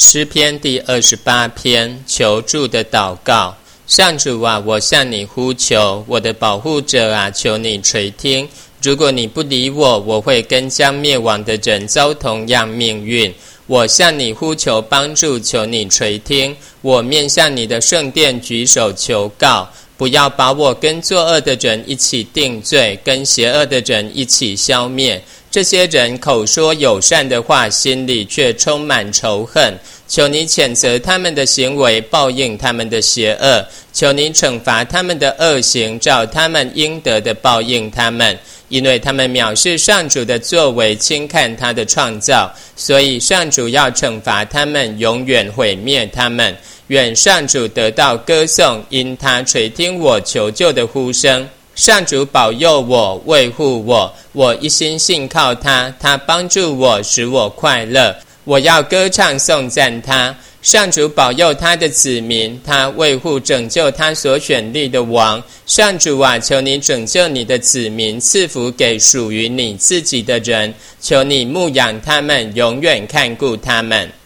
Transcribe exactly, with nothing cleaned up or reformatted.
诗篇第二十八篇，求助的祷告。上主啊，我向你呼求，我的保护者啊，求你垂听。如果你不理我，我会跟将灭亡的人遭同样命运。我向你呼求帮助，求你垂听。我面向你的圣殿举手求告，不要把我跟作恶的人一起定罪，跟邪恶的人一起消灭。这些人口说友善的话，心里却充满仇恨。求你谴责他们的行为，报应他们的邪恶。求你惩罚他们的恶行，照他们应得的报应他们。因为他们藐视上主的作为，轻看他的创造，所以上主要惩罚他们，永远毁灭他们。愿上主得到歌颂，因他垂听我求救的呼声。上主保佑我，卫护我，我一心信靠他，他帮助我，使我快乐。我要歌唱颂赞他。上主保佑他的子民，他卫护拯救他所选立的王。上主啊，求你拯救你的子民，赐福给属于你自己的人。求你牧养他们，永远看顾他们。